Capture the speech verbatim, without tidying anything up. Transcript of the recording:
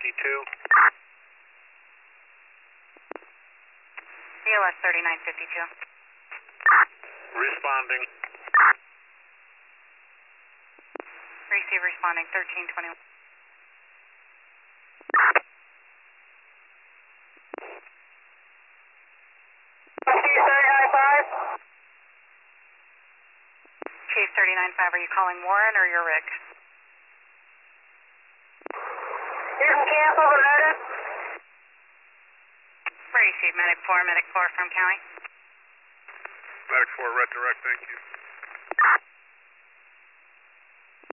fifty-two. B L S thirty-nine fifty-two. Responding. Receive responding thirteen twenty-one. Chief thirty-nine five, are you calling Warren or your Rick? You can cancel the medic. Receive medic four, medic four from county. Medic four, red direct, thank you.